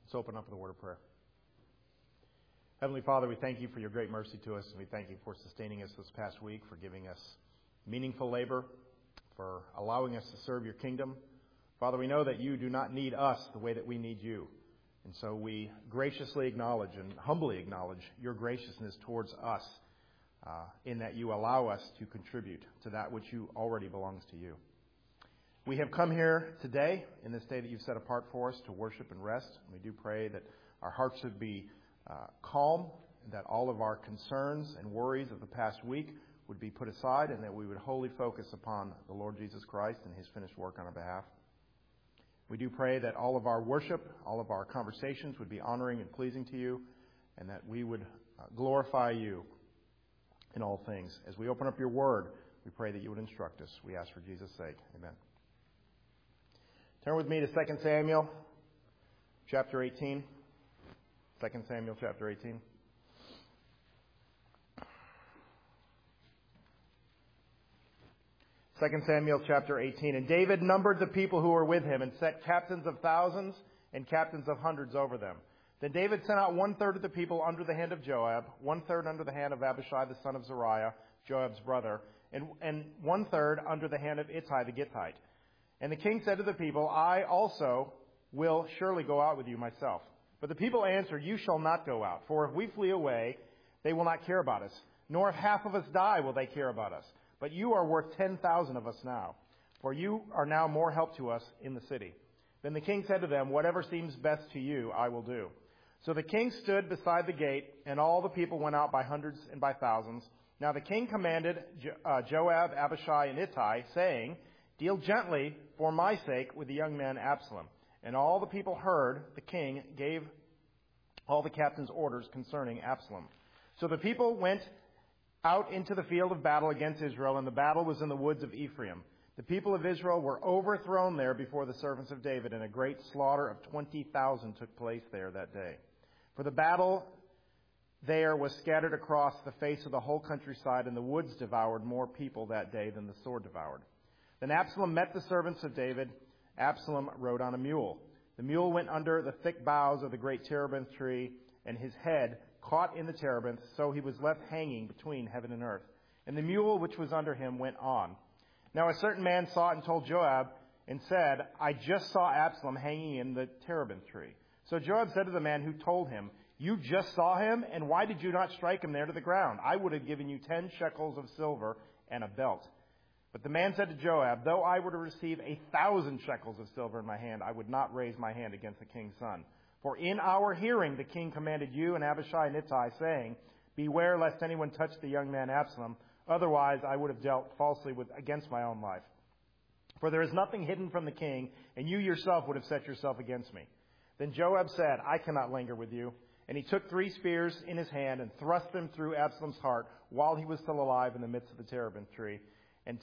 Let's open up with a word of prayer. Heavenly Father, we thank you for your great mercy to us, and we thank you for sustaining us this past week, for giving us meaningful labor, for allowing us to serve your kingdom. Father, we know that you do not need us the way that we need you. And so we graciously acknowledge and humbly acknowledge your graciousness towards us in that you allow us to contribute to that which you already belongs to you. We have come here today, in this day that you've set apart for us, to worship and rest. And we do pray that our hearts would be calm, and that all of our concerns and worries of the past week would be put aside, and that we would wholly focus upon the Lord Jesus Christ and his finished work on our behalf. We do pray that all of our worship, all of our conversations would be honoring and pleasing to you, and that we would glorify you in all things. As we open up your word, we pray that you would instruct us. We ask for Jesus' sake. Amen. Turn with me to 2 Samuel chapter 18. 2 Samuel chapter 18. Second Samuel chapter 18. And David numbered the people who were with him and set captains of thousands and captains of hundreds over them. Then David sent out 1/3 of the people under the hand of Joab, 1/3 under the hand of Abishai the son of Zeruiah, Joab's brother, and 1/3 under the hand of Ittai the Gittite. And the king said to the people, I also will surely go out with you myself. But the people answered, you shall not go out, for if we flee away, they will not care about us, nor if half of us die will they care about us. But you are worth 10,000 of us now, for you are now more help to us in the city. Then the king said to them, whatever seems best to you, I will do. So the king stood beside the gate, and all the people went out by hundreds and by thousands. Now the king commanded Joab, Abishai, and Ittai, saying, deal gently for my sake with the young man Absalom. And all the people heard the king gave all the captains orders concerning Absalom. So the people went out into the field of battle against Israel, and the battle was in the woods of Ephraim. The people of Israel were overthrown there before the servants of David, and a great slaughter of 20,000 took place there that day. For the battle there was scattered across the face of the whole countryside, and the woods devoured more people that day than the sword devoured. Then Absalom met the servants of David. Absalom rode on a mule. The mule went under the thick boughs of the great terebinth tree, and his head caught in the terebinth, so he was left hanging between heaven and earth. And the mule which was under him went on. Now a certain man saw it and told Joab, and said, I just saw Absalom hanging in the terebinth tree. So Joab said to the man who told him, you just saw him, and why did you not strike him there to the ground? I would have given you 10 shekels of silver and a belt. But the man said to Joab, though I were to receive 1,000 shekels of silver in my hand, I would not raise my hand against the king's son. For in our hearing the king commanded you and Abishai and Ittai, saying, beware lest anyone touch the young man Absalom, otherwise I would have dealt falsely against my own life. For there is nothing hidden from the king, and you yourself would have set yourself against me. Then Joab said, I cannot linger with you. And he took 3 spears in his hand and thrust them through Absalom's heart while he was still alive in the midst of the terebinth tree. And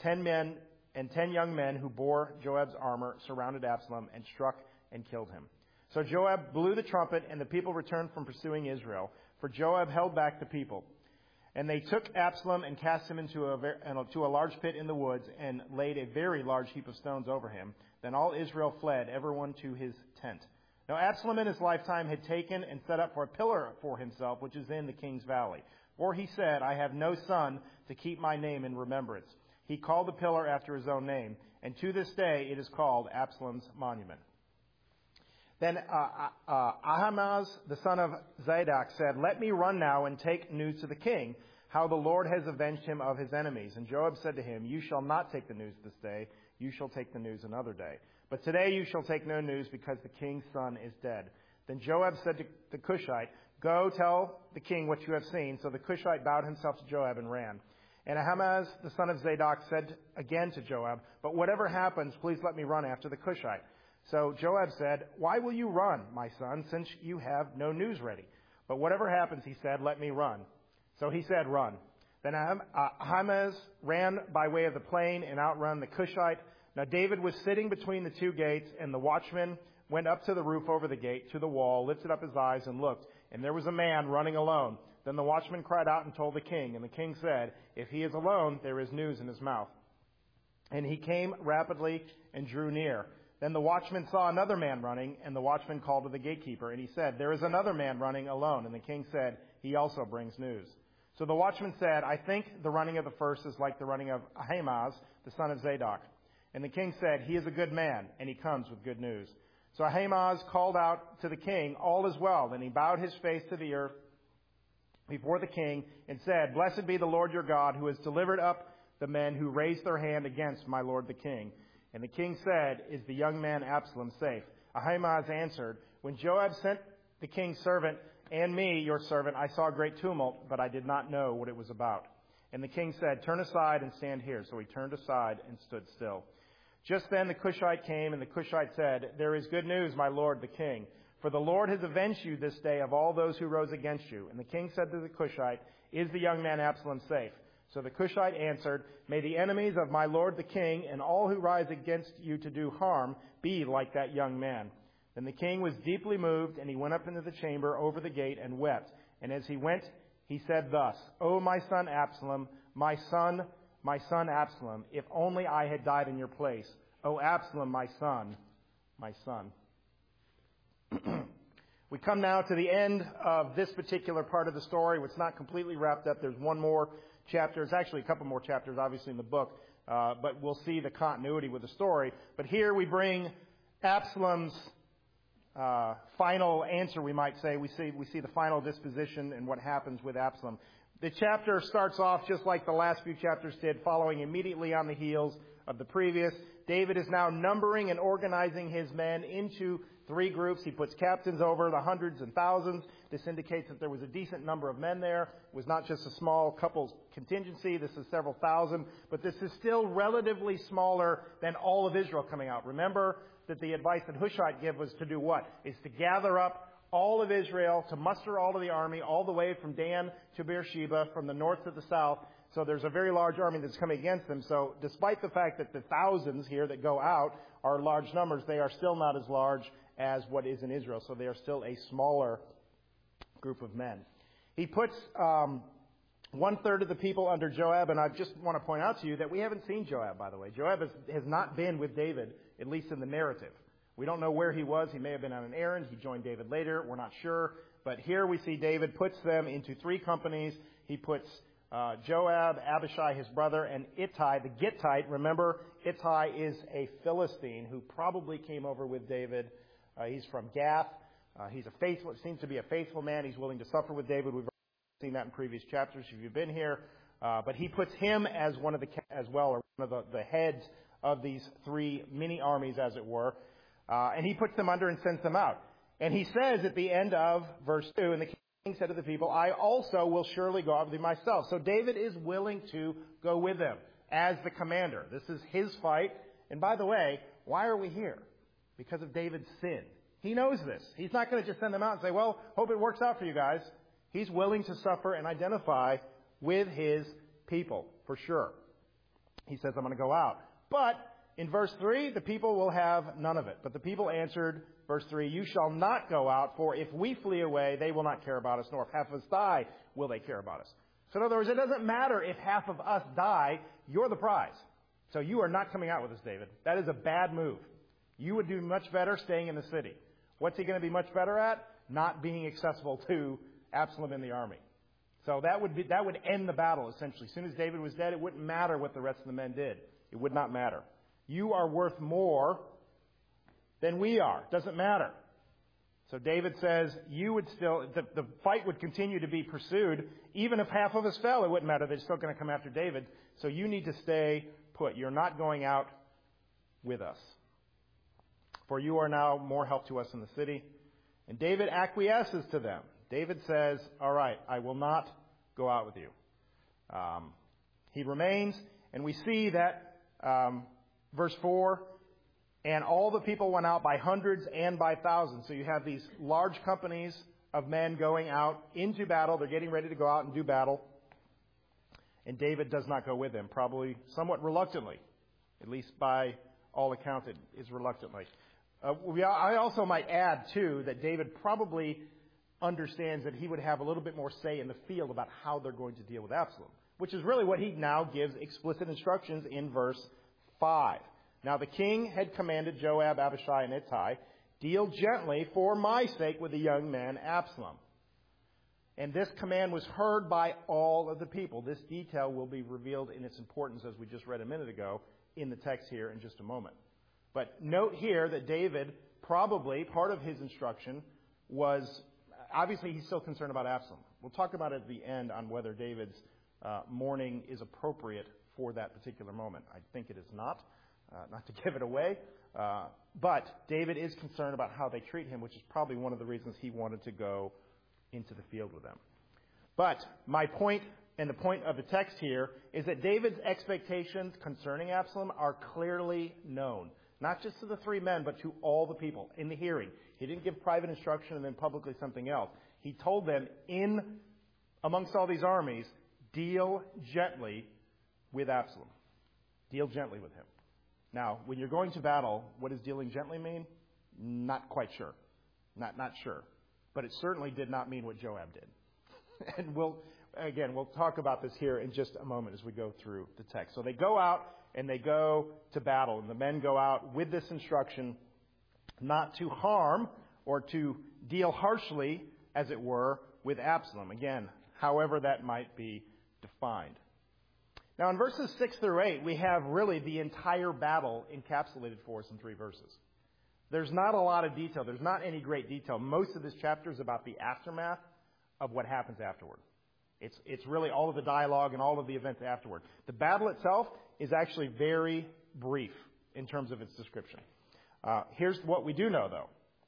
10 young men who bore Joab's armor surrounded Absalom and struck and killed him. So Joab blew the trumpet, and the people returned from pursuing Israel, for Joab held back the people. And they took Absalom and cast him into a large pit in the woods, and laid a very large heap of stones over him. Then all Israel fled, everyone to his tent. Now Absalom in his lifetime had taken and set up for a pillar for himself, which is in the king's valley. For he said, I have no son to keep my name in remembrance. He called the pillar after his own name, and to this day it is called Absalom's monument. Then Ahimaaz, the son of Zadok, said, let me run now and take news to the king, how the Lord has avenged him of his enemies. And Joab said to him, you shall not take the news this day, you shall take the news another day. But today you shall take no news, because the king's son is dead. Then Joab said to the Cushite, go tell the king what you have seen. So the Cushite bowed himself to Joab and ran. And Ahimaaz, the son of Zadok, said again to Joab, but whatever happens, please let me run after the Cushite. So Joab said, why will you run, my son, since you have no news ready? But whatever happens, he said, let me run. So he said, run. Then Ahimaaz ran by way of the plain and outrun the Cushite. Now David was sitting between the 2 gates, and the watchman went up to the roof over the gate, to the wall, lifted up his eyes and looked, and there was a man running alone. Then the watchman cried out and told the king, and the king said, if he is alone, there is news in his mouth. And he came rapidly and drew near. Then the watchman saw another man running, and the watchman called to the gatekeeper, and he said, "There is another man running alone." And the king said, "He also brings news." So the watchman said, "I think the running of the first is like the running of Ahimaaz, the son of Zadok." And the king said, "He is a good man, and he comes with good news." So Ahimaaz called out to the king, "All is well." Then he bowed his face to the earth before the king and said, "Blessed be the Lord your God, who has delivered up the men who raised their hand against my lord the king." And the king said, "Is the young man Absalom safe?" Ahimaaz answered, "When Joab sent the king's servant and me, your servant, I saw a great tumult, but I did not know what it was about." And the king said, "Turn aside and stand here." So he turned aside and stood still. Just then the Cushite came, and the Cushite said, "There is good news, my lord the king. For the Lord has avenged you this day of all those who rose against you." And the king said to the Cushite, "Is the young man Absalom safe?" So the Cushite answered, "May the enemies of my lord the king and all who rise against you to do harm be like that young man." Then the king was deeply moved, and he went up into the chamber over the gate and wept. And as he went, he said thus, "O my son Absalom, my son Absalom, if only I had died in your place. O Absalom, my son, my son." We come now to the end of this particular part of the story. It's not completely wrapped up. There's one more chapter. There's actually a couple more chapters, obviously, in the book. But we'll see the continuity with the story. But here we bring Absalom's final answer, we might say. We see the final disposition and what happens with Absalom. The chapter starts off just like the last few chapters did, following immediately on the heels of the previous. David is now numbering and organizing his men into 3 groups. He puts captains over the hundreds and thousands. This indicates that there was a decent number of men there. It was not just a small couple contingency. This is several thousand. But this is still relatively smaller than all of Israel coming out. Remember that the advice that Hushai gave was to do what? Is to gather up all of Israel, to muster all of the army, all the way from Dan to Beersheba, from the north to the south. So there's a very large army that's coming against them. So despite the fact that the thousands here that go out are large numbers, they are still not as large as what is in Israel. So they are still a smaller group of men. He puts 1/3 of the people under Joab, and I just want to point out to you that we haven't seen Joab, by the way. Joab has not been with David, at least in the narrative. We don't know where he was. He may have been on an errand. He joined David later. We're not sure. But here we see David puts them into 3 companies. He puts Joab, Abishai, his brother, and Ittai, the Gittite. Remember, Ittai is a Philistine who probably came over with David. He's from Gath. He's seems to be a faithful man. He's willing to suffer with David. We've seen that in previous chapters if you've been here. But he puts him as one of the heads of these 3 mini armies, as it were. And he puts them under and sends them out. And he says at the end of verse 2, "And the king said to the people, I also will surely go out with you myself." So David is willing to go with them as the commander. This is his fight. And by the way, why are we here? Because of David's sin. He knows this. He's not going to just send them out and say, "Well, hope it works out for you guys." He's willing to suffer and identify with his people, for sure. He says, "I'm going to go out." But in verse 3, the people will have none of it. But the people answered, verse 3, "You shall not go out, for if we flee away, they will not care about us, nor if half of us die, will they care about us." So in other words, it doesn't matter if half of us die, you're the prize. So you are not coming out with us, David. That is a bad move. You would do much better staying in the city. What's he going to be much better at? Not being accessible to Absalom and the army. So that would end the battle, essentially. As soon as David was dead, it wouldn't matter what the rest of the men did. It would not matter. You are worth more than we are. Doesn't matter. So David says the fight would continue to be pursued. Even if half of us fell, it wouldn't matter. They're still going to come after David. So you need to stay put. You're not going out with us. For you are now more help to us in the city. And David acquiesces to them. David says, "All right, I will not go out with you." He remains, and we see that verse 4, "And all the people went out by hundreds and by thousands." So you have these large companies of men going out into battle. They're getting ready to go out and do battle. And David does not go with them, probably somewhat reluctantly, at least by all accounts it is reluctantly. I also might add, too, that David probably understands that he would have a little bit more say in the field about how they're going to deal with Absalom, which is really what he now gives explicit instructions in verse 5. Now the king had commanded Joab, Abishai, and Ittai, deal gently for my sake with the young man Absalom. And this command was heard by all of the people. This detail will be revealed in its importance, as we just read a minute ago, in the text here in just a moment. But note here that David, probably part of his instruction was, obviously he's still concerned about Absalom. We'll talk about it at the end on whether David's mourning is appropriate for that particular moment. I think it is not to give it away. But David is concerned about how they treat him, which is probably one of the reasons he wanted to go into the field with them. But my point, and the point of the text here, is that David's expectations concerning Absalom are clearly known. Not just to the three men, but to all the people in the hearing. He didn't give private instruction and then publicly something else. He told them, amongst all these armies, deal gently with Absalom. Deal gently with him. Now, when you're going to battle, what does dealing gently mean? Not quite sure. Not sure. But it certainly did not mean what Joab did. And we'll talk about this here in just a moment as we go through the text. So they go out and they go to battle. And the men go out with this instruction not to harm or to deal harshly, as it were, with Absalom. Again, however that might be defined. Now, in verses 6 through 8, we have really the entire battle encapsulated for us in 3 verses. There's not a lot of detail. There's not any great detail. Most of this chapter is about the aftermath of what happens afterward. It's really all of the dialogue and all of the events afterward. The battle itself is actually very brief in terms of its description. Here's what we do know, though.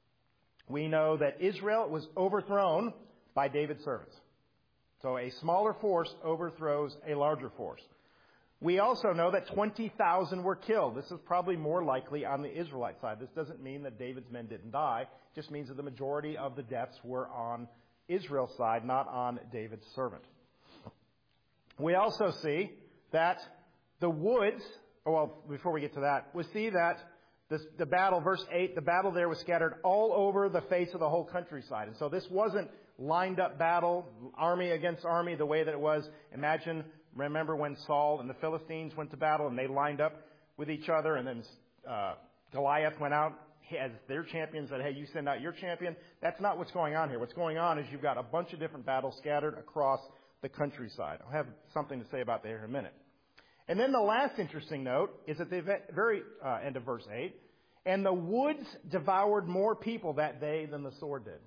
We know that Israel was overthrown by David's servants. So a smaller force overthrows a larger force. We also know that 20,000 were killed. This is probably more likely on the Israelite side. This doesn't mean that David's men didn't die. It just means that the majority of the deaths were on Israel's side, not on David's servant. We also see that the woods, before we get to that, we see that the battle, verse 8, the battle there was scattered all over the face of the whole countryside. And so this wasn't lined up battle, army against army, the way that it was. Remember when Saul and the Philistines went to battle and they lined up with each other, and then Goliath went out as their champion, said, hey, you send out your champion. That's not what's going on here. What's going on is you've got a bunch of different battles scattered across the countryside. I'll have something to say about that here in a minute. And then the last interesting note is at the very end of verse 8, and the woods devoured more people that day than the sword did.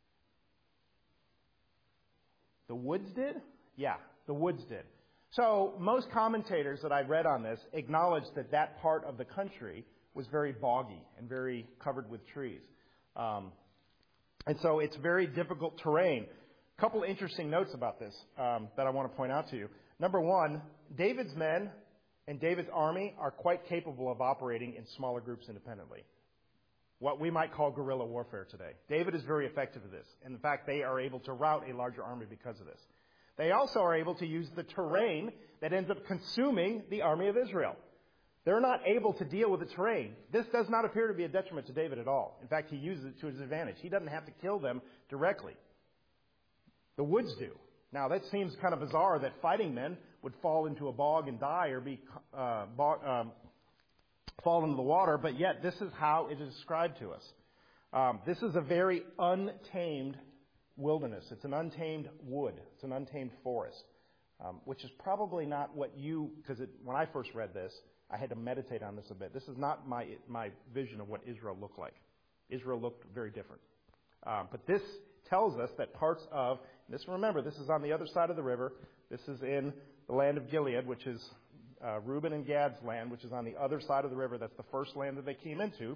The woods did? Yeah, the woods did. So most commentators that I've read on this acknowledge that part of the country was very boggy and very covered with trees. And so it's very difficult terrain. A couple interesting notes about this that I want to point out to you. Number one, David's men and David's army are quite capable of operating in smaller groups independently. What we might call guerrilla warfare today. David is very effective at this. And in fact, they are able to rout a larger army because of this. They also are able to use the terrain that ends up consuming the army of Israel. They're not able to deal with the terrain. This does not appear to be a detriment to David at all. In fact, he uses it to his advantage. He doesn't have to kill them directly. The woods do. Now, that seems kind of bizarre that fighting men would fall into a bog and die or fall into the water, but yet this is how it is described to us. This is a very untamed wilderness. It's an untamed wood. It's an untamed forest, which is probably not because when I first read this, I had to meditate on this a bit. This is not my vision of what Israel looked like. Israel looked very different. But this tells us that parts of, remember, this is on the other side of the river. This is in the land of Gilead, which is Reuben and Gad's land, which is on the other side of the river. That's the first land that they came into.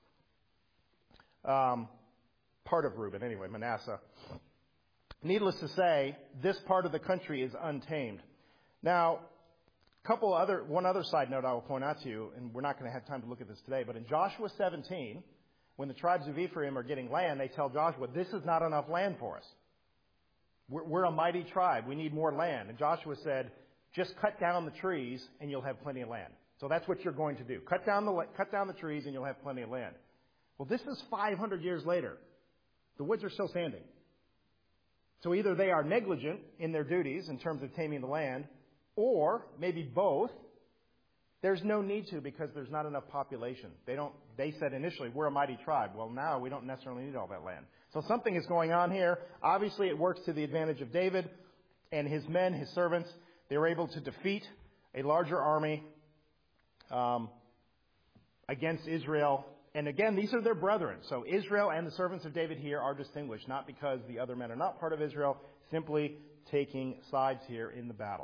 Part of Reuben, anyway, Manasseh. Needless to say, this part of the country is untamed. Now, one other side note I will point out to you, and we're not going to have time to look at this today, but in Joshua 17, when the tribes of Ephraim are getting land, they tell Joshua, this is not enough land for us. We're a mighty tribe. We need more land. And Joshua said, just cut down the trees and you'll have plenty of land. So that's what you're going to do. Cut down the trees and you'll have plenty of land. Well, this is 500 years later. The woods are still standing. So either they are negligent in their duties in terms of taming the land, or maybe both, There's no need to because there's not enough population. They said initially, we're a mighty tribe. Well, now we don't necessarily need all that land. So something is going on here. Obviously, it works to the advantage of David and his men, his servants. They were able to defeat a larger army against Israel. And again, these are their brethren. So Israel and the servants of David here are distinguished, not because the other men are not part of Israel, simply taking sides here in the battle.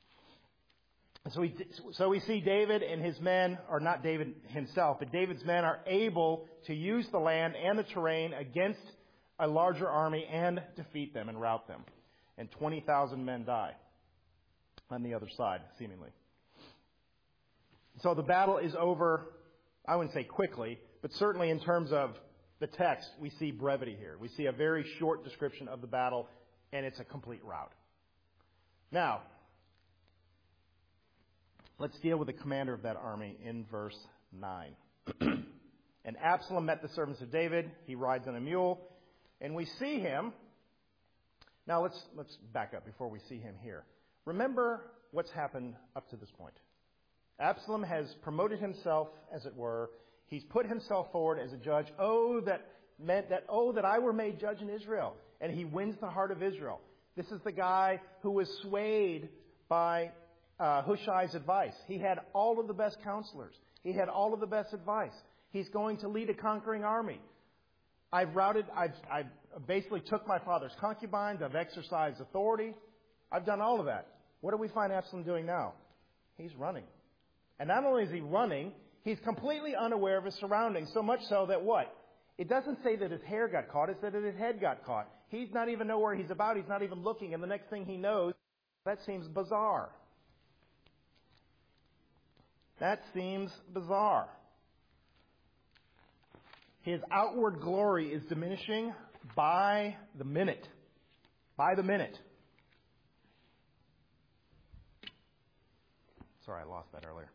So we see David and his men, or not David himself, but David's men are able to use the land and the terrain against a larger army and defeat them and rout them. And 20,000 men die on the other side, seemingly. So the battle is over, I wouldn't say quickly, but certainly in terms of the text, we see brevity here. We see a very short description of the battle, and it's a complete rout. Now, let's deal with the commander of that army in verse 9. And Absalom met the servants of David. He rides on a mule. And we see him. Now let's back up before we see him here. Remember what's happened up to this point. Absalom has promoted himself, as it were. He's put himself forward as a judge. That I were made judge in Israel. And he wins the heart of Israel. This is the guy who was swayed by Hushai's advice. He had all of the best counselors. He had all of the best advice. He's going to lead a conquering army. I've basically took my father's concubines. I've exercised authority. I've done all of that. What do we find Absalom doing now? He's running. And not only is he running, he's completely unaware of his surroundings, so much so that what? It doesn't say that his hair got caught. It said that his head got caught. He's not even know where he's about. He's not even looking. And the next thing he knows, that seems bizarre. That seems bizarre. His outward glory is diminishing by the minute. By the minute. Sorry, I lost that earlier.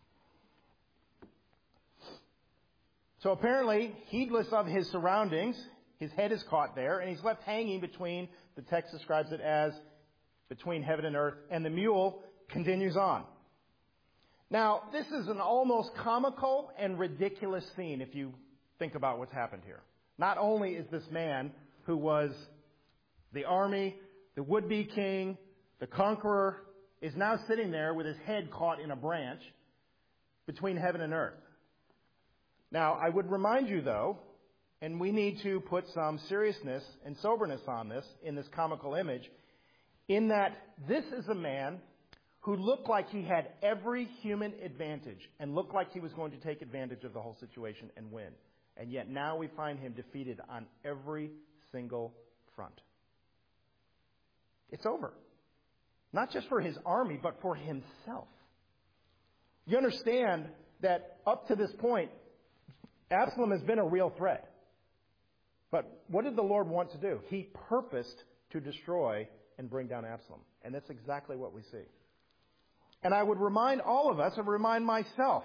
So apparently, heedless of his surroundings, his head is caught there, and he's left hanging between, the text describes it as, between heaven and earth, and the mule continues on. Now, this is an almost comical and ridiculous scene if you think about what's happened here. Not only is this man who was the army, the would-be king, the conqueror, is now sitting there with his head caught in a branch between heaven and earth. Now, I would remind you, though, and we need to put some seriousness and soberness on this in this comical image, in that this is a man who looked like he had every human advantage and looked like he was going to take advantage of the whole situation and win. And yet now we find him defeated on every single front. It's over. Not just for his army, but for himself. You understand that up to this point, Absalom has been a real threat. But what did the Lord want to do? He purposed to destroy and bring down Absalom. And that's exactly what we see. And I would remind all of us, and remind myself,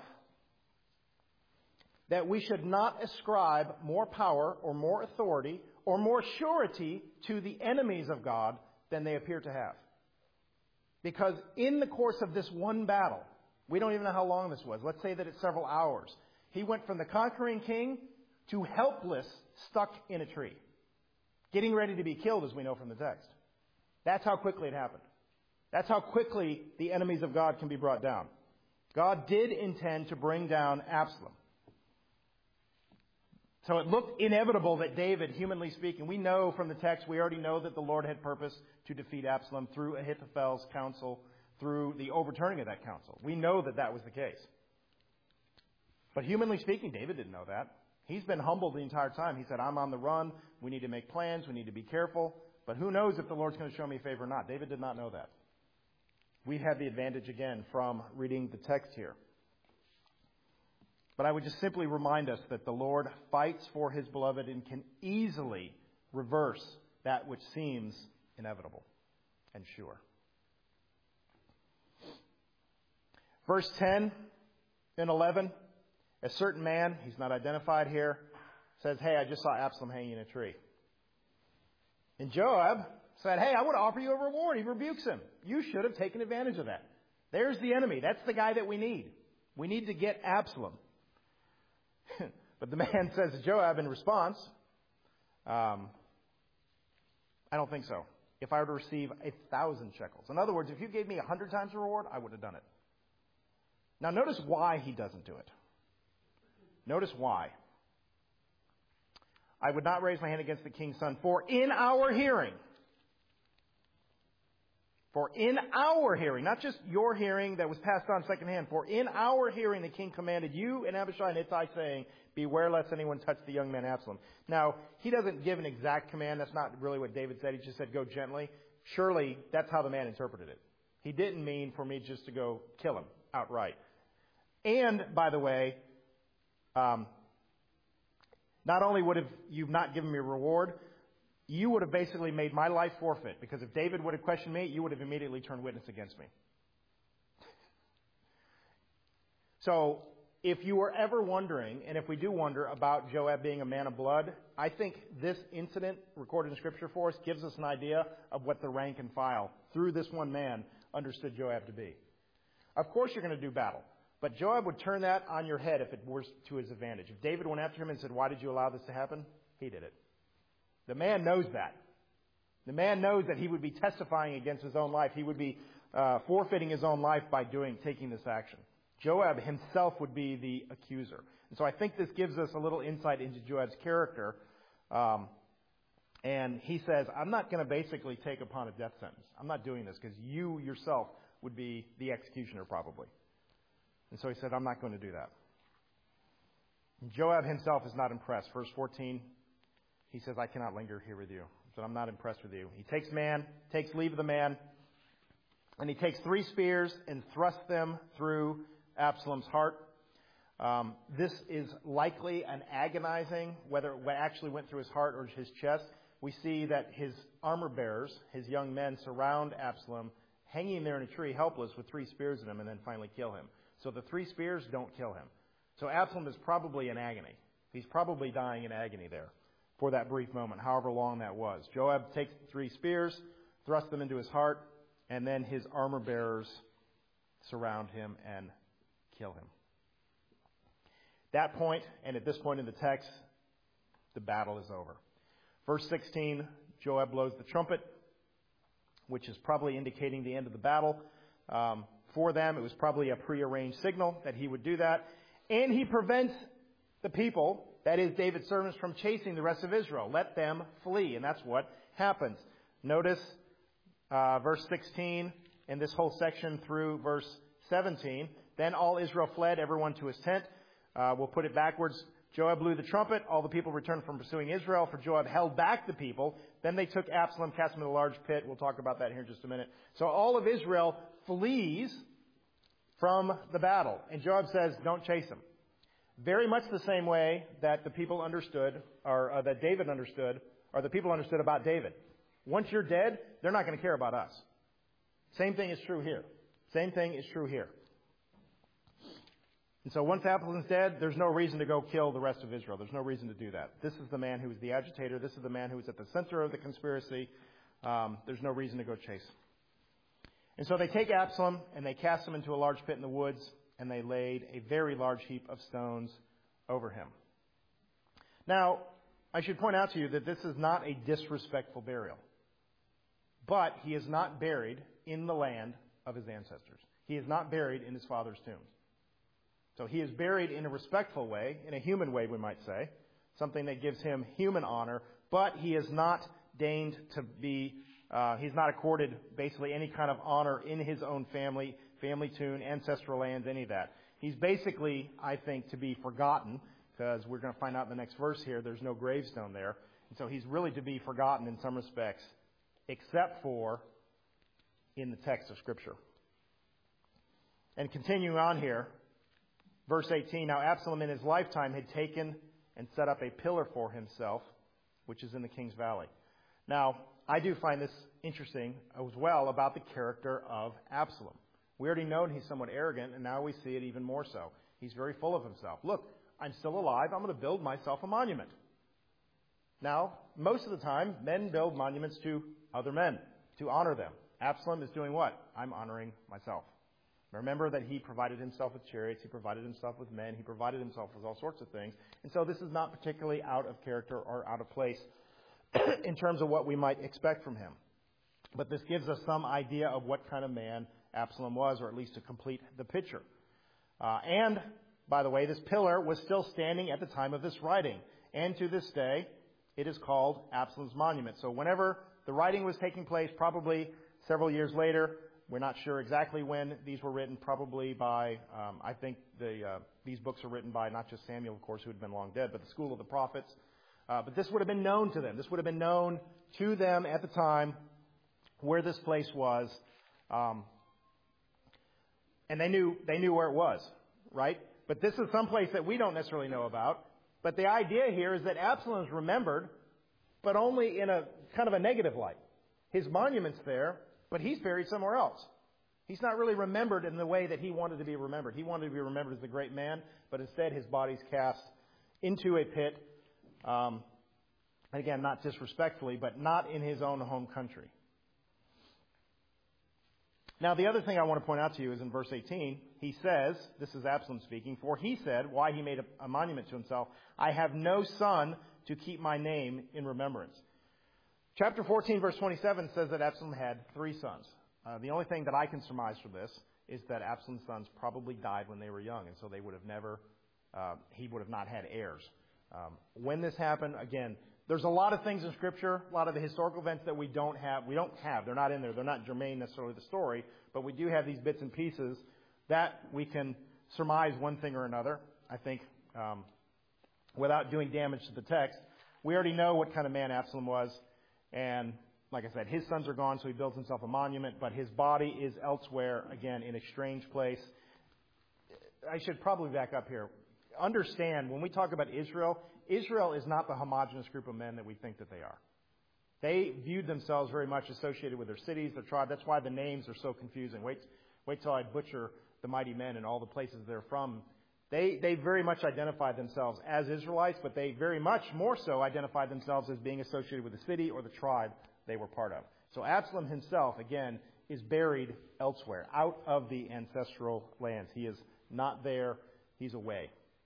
that we should not ascribe more power or more authority or more surety to the enemies of God than they appear to have. Because in the course of this one battle, we don't even know how long this was. Let's say that it's several hours. He went from the conquering king to helpless, stuck in a tree, getting ready to be killed, as we know from the text. That's how quickly it happened. That's how quickly the enemies of God can be brought down. God did intend to bring down Absalom. So it looked inevitable that David, humanly speaking, we know from the text, we already know that the Lord had purposed to defeat Absalom through Ahithophel's counsel, through the overturning of that counsel. We know that that was the case. But humanly speaking, David didn't know that. He's been humbled the entire time. He said, I'm on the run. We need to make plans. We need to be careful. But who knows if the Lord's going to show me favor or not. David did not know that. We have the advantage again from reading the text here. But I would just simply remind us that the Lord fights for his beloved and can easily reverse that which seems inevitable and sure. Verse 10 and 11, a certain man, he's not identified here, says, hey, I just saw Absalom hanging in a tree. And Joab said, hey, I want to offer you a reward. He rebukes him. You should have taken advantage of that. There's the enemy. That's the guy that we need. We need to get Absalom. But the man says to Joab in response, I don't think so. If I were to receive 1,000 shekels. In other words, if you gave me 100 times the reward, I would have done it. Now notice why he doesn't do it. Notice why. I would not raise my hand against the king's son, for in our hearing, not just your hearing that was passed on secondhand, for in our hearing the king commanded you and Abishai and Ittai, saying, beware lest anyone touch the young man Absalom. Now, he doesn't give an exact command. That's not really what David said. He just said, go gently. Surely, that's how the man interpreted it. He didn't mean for me just to go kill him outright. And, by the way, not only would have you not given me a reward, you would have basically made my life forfeit. Because if David would have questioned me, you would have immediately turned witness against me. So, if you were ever wondering, and if we do wonder about Joab being a man of blood, I think this incident recorded in Scripture for us gives us an idea of what the rank and file, through this one man, understood Joab to be. Of course you're going to do battle. But Joab would turn that on your head if it were to his advantage. If David went after him and said, why did you allow this to happen? He did it. The man knows that. The man knows that he would be testifying against his own life. He would be forfeiting his own life by taking this action. Joab himself would be the accuser. And so I think this gives us a little insight into Joab's character. And he says, I'm not going to basically take upon a death sentence. I'm not doing this because you yourself would be the executioner probably. And so he said, I'm not going to do that. And Joab himself is not impressed. Verse 14, he says, I cannot linger here with you. He said, I'm not impressed with you. He takes leave of the man, and he takes 3 spears and thrusts them through Absalom's heart. This is likely an agonizing, whether it actually went through his heart or his chest. We see that his armor bearers, his young men, surround Absalom, hanging there in a tree, helpless, with 3 spears in him, and then finally kill him. So the 3 spears don't kill him. So Absalom is probably in agony. He's probably dying in agony there for that brief moment, however long that was. Joab takes 3 spears, thrusts them into his heart, and then his armor bearers surround him and kill him. That point, and at this point in the text, the battle is over. Verse 16, Joab blows the trumpet, which is probably indicating the end of the battle. For them, it was probably a prearranged signal that he would do that. And he prevents the people, that is David's servants, from chasing the rest of Israel. Let them flee. And that's what happens. Notice verse 16 and this whole section through verse 17. Then all Israel fled, everyone to his tent. We'll put it backwards. Joab blew the trumpet. All the people returned from pursuing Israel, for Joab held back the people. Then they took Absalom, cast him in a large pit. We'll talk about that here in just a minute. So all of Israel flees from the battle. And Joab says, don't chase him. Very much the same way that the people understood, or that David understood, or the people understood about David. Once you're dead, they're not going to care about us. Same thing is true here. Same thing is true here. And so once Absalom's dead, there's no reason to go kill the rest of Israel. There's no reason to do that. This is the man who is the agitator. This is the man who is at the center of the conspiracy. There's no reason to go chase. And so they take Absalom and they cast him into a large pit in the woods, and they laid a very large heap of stones over him. Now, I should point out to you that this is not a disrespectful burial. But he is not buried in the land of his ancestors. He is not buried in his father's tombs. So he is buried in a respectful way, in a human way, we might say, something that gives him human honor, but he is not deigned to be, he's not accorded basically any kind of honor in his own family tomb, ancestral lands, any of that. He's basically, I think, to be forgotten, because we're going to find out in the next verse here, there's no gravestone there. And so he's really to be forgotten in some respects, except for in the text of Scripture. And continuing on here, verse 18, now Absalom in his lifetime had taken and set up a pillar for himself, which is in the King's Valley. Now, I do find this interesting as well about the character of Absalom. We already know he's somewhat arrogant, and now we see it even more so. He's very full of himself. Look, I'm still alive. I'm going to build myself a monument. Now, most of the time, men build monuments to other men to honor them. Absalom is doing what? I'm honoring myself. Remember that he provided himself with chariots, he provided himself with men, he provided himself with all sorts of things. And so this is not particularly out of character or out of place in terms of what we might expect from him. But this gives us some idea of what kind of man Absalom was, or at least to complete the picture. And, by the way, this pillar was still standing at the time of this writing. And to this day, it is called Absalom's monument. So whenever the writing was taking place, probably several years later, we're not sure exactly when these were written, probably by, I think these books are written by not just Samuel, of course, who had been long dead, but the school of the prophets. But this would have been known to them. This would have been known to them at the time where this place was. And they knew where it was, right? But this is someplace that we don't necessarily know about. But the idea here is that Absalom is remembered, but only in a kind of a negative light. His monument's there, but he's buried somewhere else. He's not really remembered in the way that he wanted to be remembered. He wanted to be remembered as the great man, but instead his body's cast into a pit. Again, not disrespectfully, but not in his own home country. Now, the other thing I want to point out to you is in verse 18, he says, this is Absalom speaking, for he said, why he made a monument to himself, I have no son to keep my name in remembrance. Chapter 14, verse 27 says that Absalom had 3 sons. The only thing that I can surmise from this is that Absalom's sons probably died when they were young, and so they would have never, he would have not had heirs. When this happened, again, there's a lot of things in Scripture, a lot of the historical events that we don't have. They're not in there. They're not germane necessarily to the story, but we do have these bits and pieces that we can surmise one thing or another, I think, without doing damage to the text. We already know what kind of man Absalom was, and like I said, his sons are gone, so he builds himself a monument, but his body is elsewhere, again, in a strange place. I should probably back up here. Understand, when we talk about Israel, Israel is not the homogenous group of men that we think that they are. They viewed themselves very much associated with their cities, their tribe. That's why the names are so confusing. Wait till I butcher the mighty men and all the places they're from. They very much identified themselves as Israelites, but they very much more so identified themselves as being associated with the city or the tribe they were part of. So Absalom himself, again, is buried elsewhere, out of the ancestral lands. He is not there. He's away.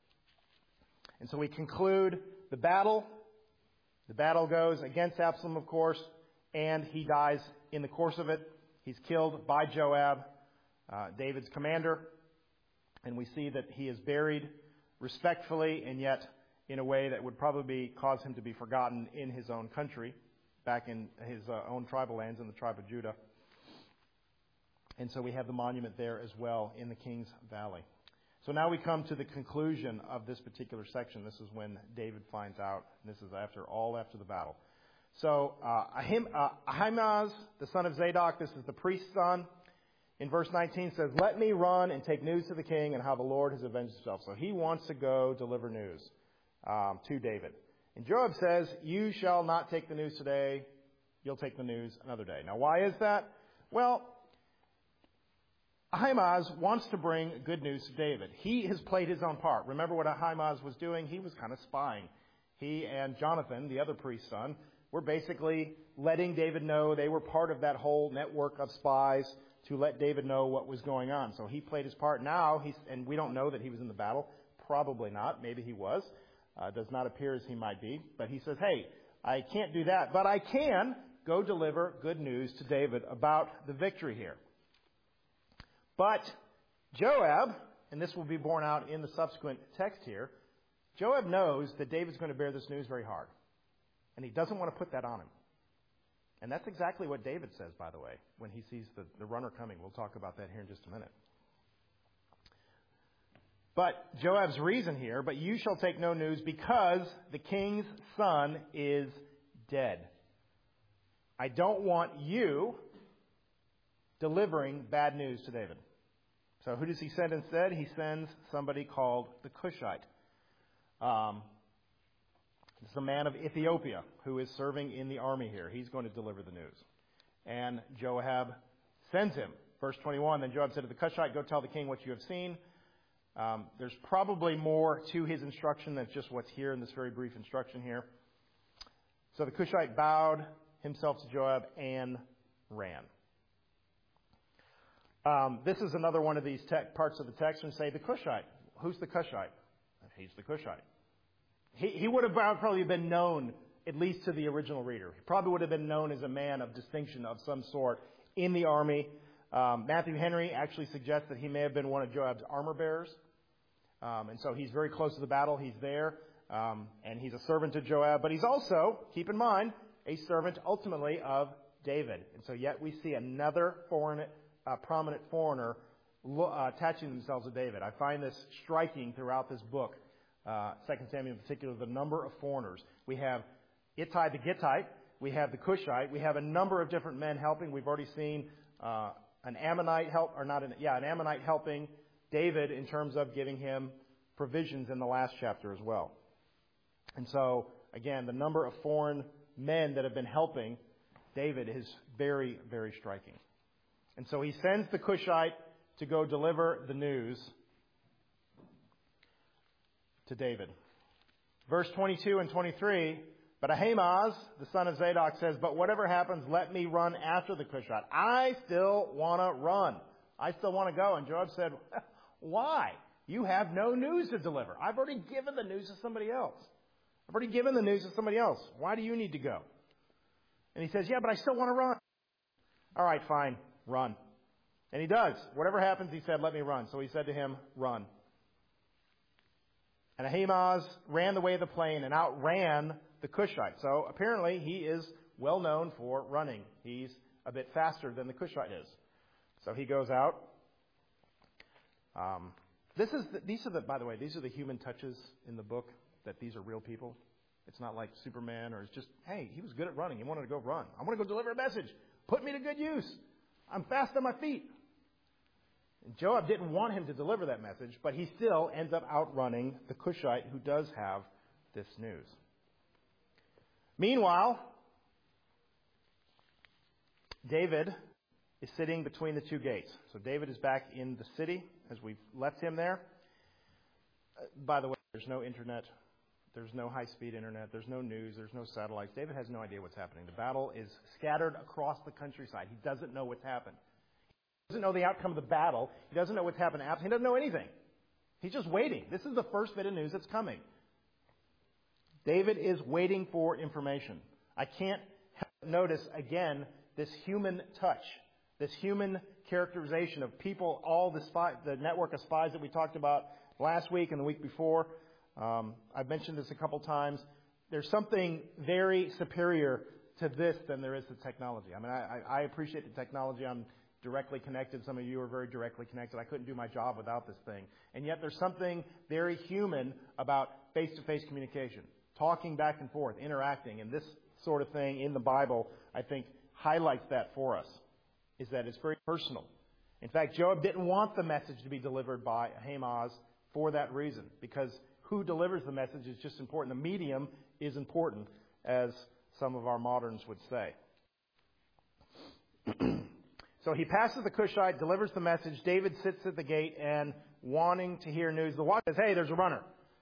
And so we conclude the battle. The battle goes against Absalom, of course, and he dies in the course of it. He's killed by Joab, David's commander, and we see that he is buried respectfully and yet in a way that would probably cause him to be forgotten in his own country, back in his own tribal lands in the tribe of Judah. And so we have the monument there as well in the King's Valley. So now we come to the conclusion of this particular section. This is when David finds out, and this is after the battle. So Ahimaaz, the son of Zadok, this is the priest's son, in verse 19 says, let me run and take news to the king and how the Lord has avenged himself. So he wants to go deliver news to David. And Joab says, you shall not take the news today. You'll take the news another day. Now, why is that? Well, Ahimaaz wants to bring good news to David. He has played his own part. Remember what Ahimaaz was doing? He was kind of spying. He and Jonathan, the other priest's son, were basically letting David know they were part of that whole network of spies to let David know what was going on. So he played his part. Now, and we don't know that he was in the battle. Probably not. Maybe he was. Does not appear as he might be. But he says, hey, I can't do that, but I can go deliver good news to David about the victory here. But Joab, and this will be borne out in the subsequent text here, Joab knows that David's going to bear this news very hard. And he doesn't want to put that on him. And that's exactly what David says, by the way, when he sees the runner coming. We'll talk about that here in just a minute. But Joab's reason here, but you shall take no news because the king's son is dead. I don't want you delivering bad news to David. So who does he send instead? He sends somebody called the Cushite. This is a man of Ethiopia who is serving in the army here. He's going to deliver the news. And Joab sends him. Verse 21, then Joab said to the Cushite, go tell the king what you have seen. There's probably more to his instruction than just what's here in this very brief instruction here. So the Cushite bowed himself to Joab and ran. This is another one of these parts of the text and say the Cushite. Who's the Cushite? He's the Cushite. He would have probably been known, at least to the original reader. He probably would have been known as a man of distinction of some sort in the army. Matthew Henry actually suggests that he may have been one of Joab's armor bearers. And so he's very close to the battle. He's there. And he's a servant to Joab. But he's also, keep in mind, a servant ultimately of David. And so yet we see another prominent foreigner attaching themselves to David. I find this striking throughout this book, 2 Samuel in particular, the number of foreigners. We have Ittai the Gittite. We have the Cushite. We have a number of different men helping. We've already seen an Ammonite an Ammonite helping David in terms of giving him provisions in the last chapter as well. And so, again, the number of foreign men that have been helping David is very, very striking. And so he sends the Cushite to go deliver the news to David. Verse 22 and 23, but Ahimaaz, the son of Zadok, says, but whatever happens, let me run after the Cushite. I still want to run. I still want to go. And Joab said, why? You have no news to deliver. I've already given the news to somebody else. Why do you need to go? And he says, yeah, but I still want to run. All right, fine, run. And he does. Whatever happens, he said, let me run. So he said to him, run. And Ahimaaz ran the way of the plain and outran the Cushite. So apparently he is well known for running. He's a bit faster than the Cushite is. So he goes out. By the way, these are the human touches in the book, that these are real people. It's not like Superman, or it's just, hey, he was good at running. He wanted to go run. I want to go deliver a message. Put me to good use. I'm fast on my feet. And Joab didn't want him to deliver that message, but he still ends up outrunning the Cushite who does have this news. Meanwhile, David is sitting between the two gates. So David is back in the city as we've left him there. By the way, there's no internet. There's no high-speed internet. There's no news. There's no satellites. David has no idea what's happening. The battle is scattered across the countryside. He doesn't know what's happened. He doesn't know the outcome of the battle. He doesn't know what's happened after. He doesn't know anything. He's just waiting. This is the first bit of news that's coming. David is waiting for information. I can't help but notice, again, this human touch, this human characterization of people, all the network of spies that we talked about last week and the week before. I've mentioned this a couple times. There's something very superior to this than there is to technology. I mean, I appreciate the technology. I'm directly connected. Some of you are very directly connected. I couldn't do my job without this thing. And yet there's something very human about face-to-face communication, talking back and forth, interacting. And this sort of thing in the Bible, I think, highlights that for us, is that it's very personal. In fact, Joab didn't want the message to be delivered by Ahimaaz for that reason, because who delivers the message is just important. The medium is important, as some of our moderns would say. So he passes the Cushite, delivers the message. David sits at the gate and wanting to hear news. The watchman says, hey, there's a runner.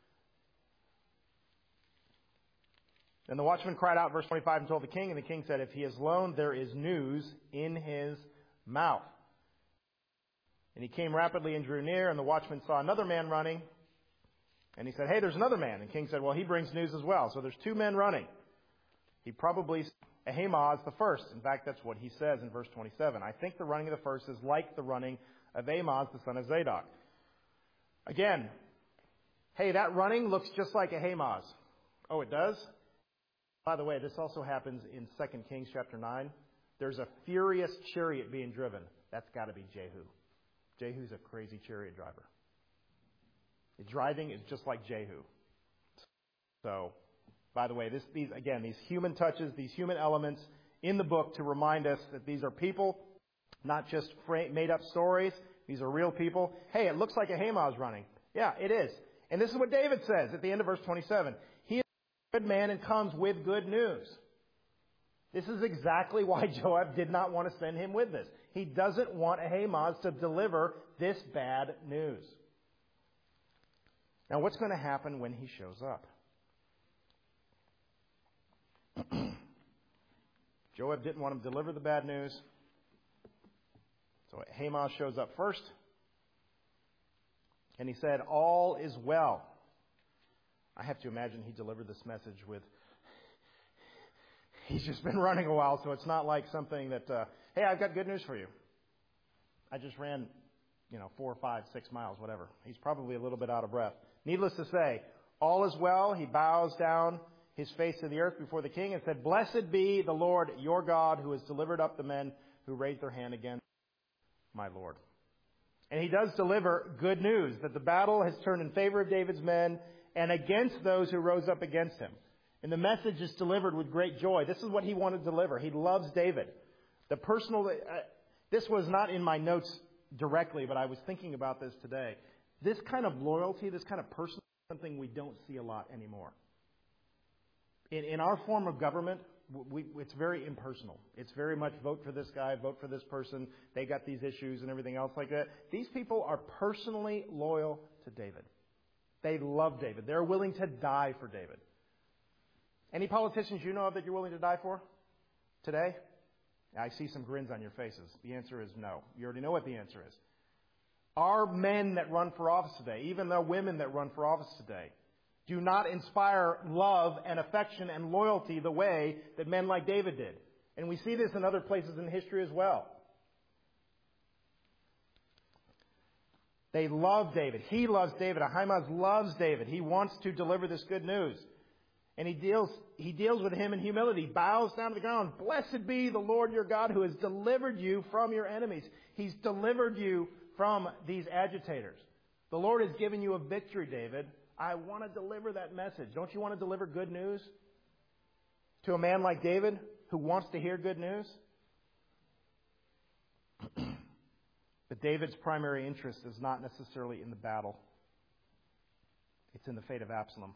Then the watchman cried out, verse 25, and told the king. And the king said, if he is alone, there is news in his mouth. And he came rapidly and drew near, and the watchman saw another man running. And he said, hey, there's another man. And the king said, well, he brings news as well. So there's two men running. He probably Ahimaaz the first. In fact, that's what he says in verse 27. I think the running of the first is like the running of Ahimaaz, the son of Zadok. Again, hey, that running looks just like Ahimaaz. Oh, it does? By the way, this also happens in 2 Kings chapter 9. There's a furious chariot being driven. That's got to be Jehu. Jehu's a crazy chariot driver. The driving is just like Jehu. So, by the way, these human touches, these human elements in the book to remind us that these are people, not just made-up stories. These are real people. Hey, it looks like Ahimaaz running. Yeah, it is. And this is what David says at the end of verse 27. He is a good man and comes with good news. This is exactly why Joab did not want to send him with this. He doesn't want Ahimaaz to deliver this bad news. Now, what's going to happen when he shows up? Joab didn't want him to deliver the bad news. So Ahimaaz shows up first. And he said, all is well. I have to imagine he delivered this message with, he's just been running a while, so it's not like something that, hey, I've got good news for you. I just ran, 4, 5, 6 miles, whatever. He's probably a little bit out of breath. Needless to say, all is well. He bows down his face to the earth before the king and said, blessed be the Lord your God who has delivered up the men who raised their hand against my Lord. And he does deliver good news that the battle has turned in favor of David's men and against those who rose up against him. And the message is delivered with great joy. This is what he wanted to deliver. He loves David. This was not in my notes directly, but I was thinking about this today. This kind of loyalty, this kind of personal, is something we don't see a lot anymore. In our form of government, it's very impersonal. It's very much vote for this guy, vote for this person. They got these issues and everything else like that. These people are personally loyal to David. They love David. They're willing to die for David. Any politicians you know of that you're willing to die for today? I see some grins on your faces. The answer is no. You already know what the answer is. Our men that run for office today, even the women that run for office today, do not inspire love and affection and loyalty the way that men like David did. And we see this in other places in history as well. They love David. He loves David. Ahimaaz loves David. He wants to deliver this good news. And he deals with him in humility, bows down to the ground. Blessed be the Lord your God who has delivered you from your enemies. He's delivered you from these agitators. The Lord has given you a victory, David. I want to deliver that message. Don't you want to deliver good news to a man like David who wants to hear good news? But David's primary interest is not necessarily in the battle. It's in the fate of Absalom.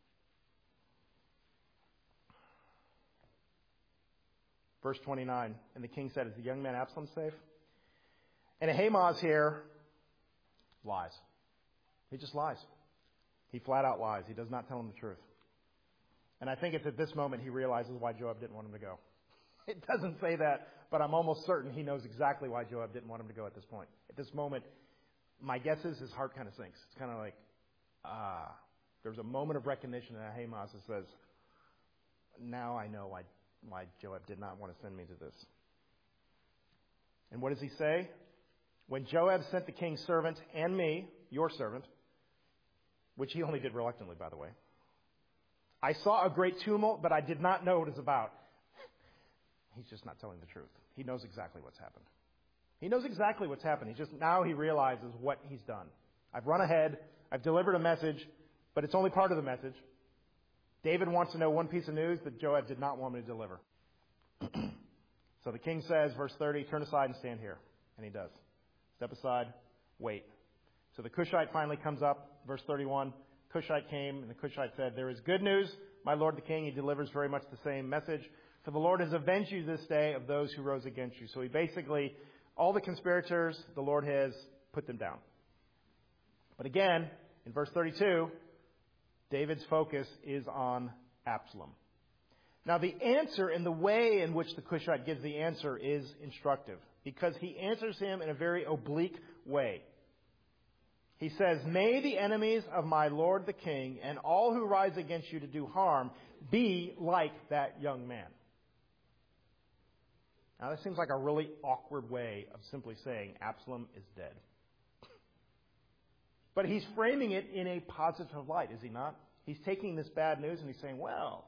Verse 29, and the king said, is the young man Absalom safe? And Ahimaaz here lies. He just lies. He flat out lies. He does not tell him the truth. And I think it's at this moment he realizes why Joab didn't want him to go. It doesn't say that, but I'm almost certain he knows exactly why Joab didn't want him to go at this point. At this moment, my guess is his heart kind of sinks. It's kind of like, there's a moment of recognition in Ahimaaz that says, now I know why Joab did not want to send me to this. And what does he say? When Joab sent the king's servant and me, your servant, which he only did reluctantly, by the way, I saw a great tumult, but I did not know what it was about. He's just not telling the truth. He knows exactly what's happened. He knows exactly what's happened. Now he realizes what he's done. I've run ahead. I've delivered a message, but it's only part of the message. David wants to know one piece of news that Joab did not want me to deliver. So the king says, verse 30, turn aside and stand here. And he does. Step aside, wait. So the Cushite finally comes up, verse 31. Cushite came, and the Cushite said, there is good news, my lord the king. He delivers very much the same message. For the Lord has avenged you this day of those who rose against you. So he basically, all the conspirators, the Lord has put them down. But again, in verse 32, David's focus is on Absalom. Now the answer and the way in which the Cushite gives the answer is instructive, because he answers him in a very oblique way. He says, may the enemies of my lord the king and all who rise against you to do harm be like that young man. Now this seems like a really awkward way of simply saying Absalom is dead. But he's framing it in a positive light, is he not? He's taking this bad news and he's saying, well,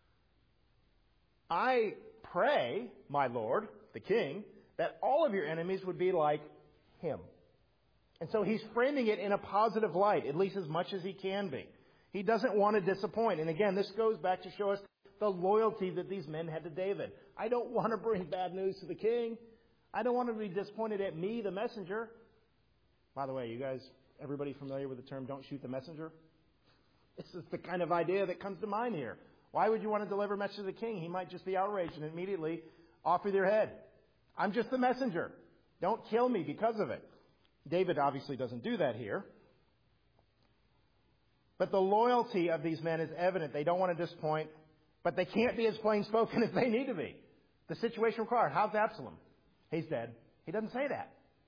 I pray, my lord, the king, that all of your enemies would be like him. And so he's framing it in a positive light, at least as much as he can be. He doesn't want to disappoint. And again, this goes back to show us the loyalty that these men had to David. I don't want to bring bad news to the king. I don't want to be disappointed at me, the messenger. By the way, you guys, everybody familiar with the term don't shoot the messenger? This is the kind of idea that comes to mind here. Why would you want to deliver a message to the king? He might just be outraged and immediately off with your head. I'm just the messenger. Don't kill me because of it. David obviously doesn't do that here. But the loyalty of these men is evident. They don't want to disappoint, but they can't be as plain spoken as they need to be. The situation required. How's Absalom? He's dead. He doesn't say that.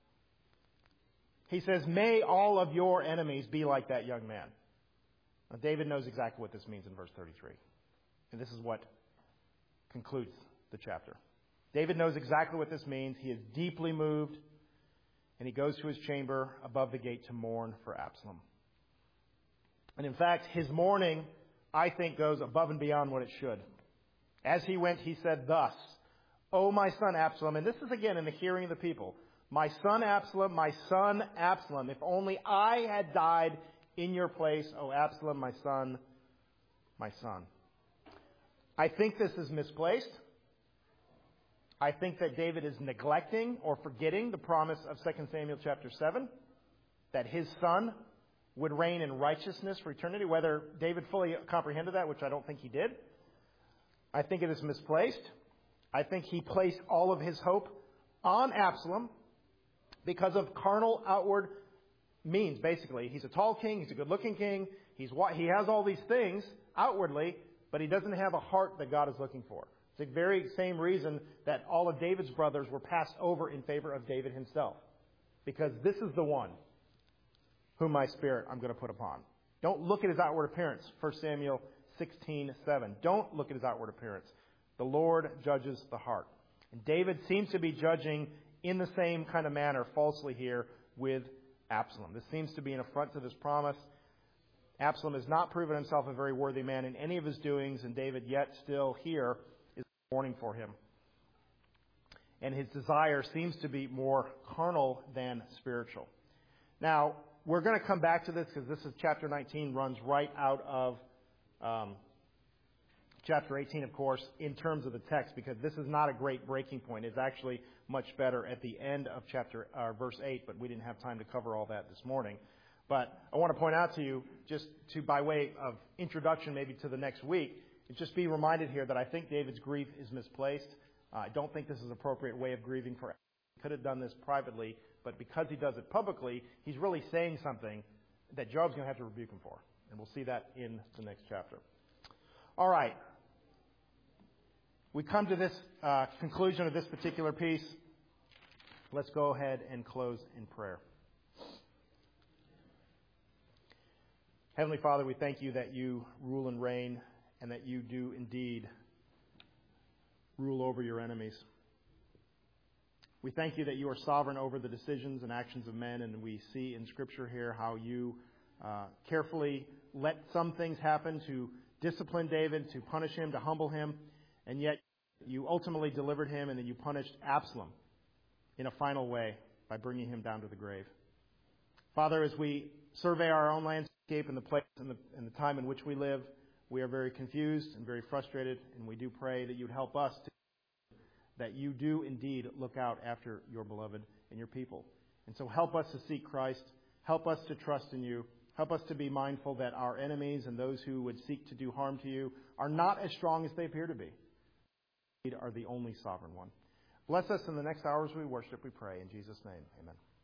He says, may all of your enemies be like that young man. Now, David knows exactly what this means in verse 33. And this is what concludes the chapter. David knows exactly what this means. He is deeply moved, and he goes to his chamber above the gate to mourn for Absalom. And in fact, his mourning, I think, goes above and beyond what it should. As he went, he said thus, O my son Absalom, and this is again in the hearing of the people, my son, Absalom, if only I had died in your place, O Absalom, my son, my son. I think this is misplaced. I think that David is neglecting or forgetting the promise of 2 Samuel chapter 7, that his son would reign in righteousness for eternity. Whether David fully comprehended that, which I don't think he did, I think it is misplaced. I think he placed all of his hope on Absalom because of carnal outward means, basically. He's a tall king. He's a good-looking king. He has all these things outwardly, but he doesn't have a heart that God is looking for. It's the very same reason that all of David's brothers were passed over in favor of David himself. Because this is the one whom my spirit I'm going to put upon. Don't look at his outward appearance. 1 Samuel 16:7. Don't look at his outward appearance. The Lord judges the heart. And David seems to be judging in the same kind of manner falsely here with Absalom. This seems to be an affront to this promise. Absalom has not proven himself a very worthy man in any of his doings, and David yet still here is mourning for him. And his desire seems to be more carnal than spiritual. Now, we're going to come back to this because this is chapter 19, runs right out of chapter 18, of course, in terms of the text, because this is not a great breaking point. It's actually much better at the end of verse 8, but we didn't have time to cover all that this morning. But I want to point out to you, just by way of introduction maybe to the next week, just be reminded here that I think David's grief is misplaced. I don't think this is an appropriate way of grieving for. He could have done this privately, but because he does it publicly, he's really saying something that Job's going to have to rebuke him for. And we'll see that in the next chapter. All right. We come to this conclusion of this particular piece. Let's go ahead and close in prayer. Heavenly Father, we thank you that you rule and reign, and that you do indeed rule over your enemies. We thank you that you are sovereign over the decisions and actions of men, and we see in Scripture here how you carefully let some things happen to discipline David, to punish him, to humble him, and yet you ultimately delivered him, and then you punished Absalom in a final way by bringing him down to the grave. Father, as we survey our own landscape and the place and the time in which we live, we are very confused and very frustrated, and we do pray that you would help us that you do indeed look out after your beloved and your people. And so help us to seek Christ. Help us to trust in you. Help us to be mindful that our enemies and those who would seek to do harm to you are not as strong as they appear to be. Are the only sovereign one. Bless us in the next hours we worship, we pray. In Jesus' name, amen.